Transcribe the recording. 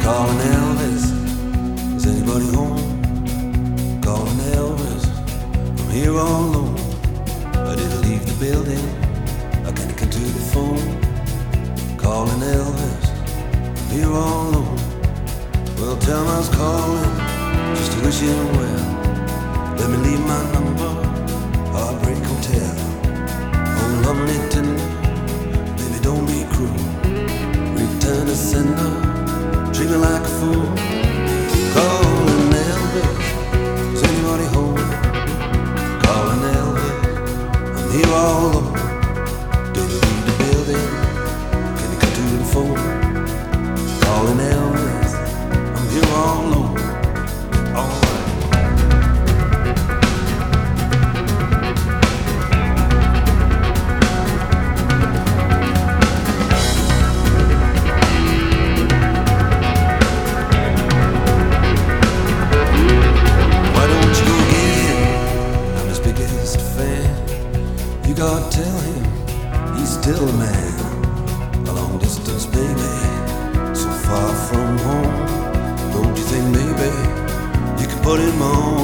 Calling Elvis, is anybody home? Calling Elvis, I'm here all alone. I didn't leave the building, I can't get to the phone. Calling Elvis, I'm here all alone. Well, tell him I was calling, just to wish him well. Let me leave my number, Heartbreak Hotel. Oh, lovely tender, baby don't be cruel. Return to sender, treat me like a fool. Calling Elvis, is anybody home? Calling Elvis, I'm here all alone. Did you leave the building? Can you come to the phone? Calling Elvis, I'm here all alone. All right. You gotta tell him he's still a man. A long distance baby, so far from home. Don't you think maybe you can put him on?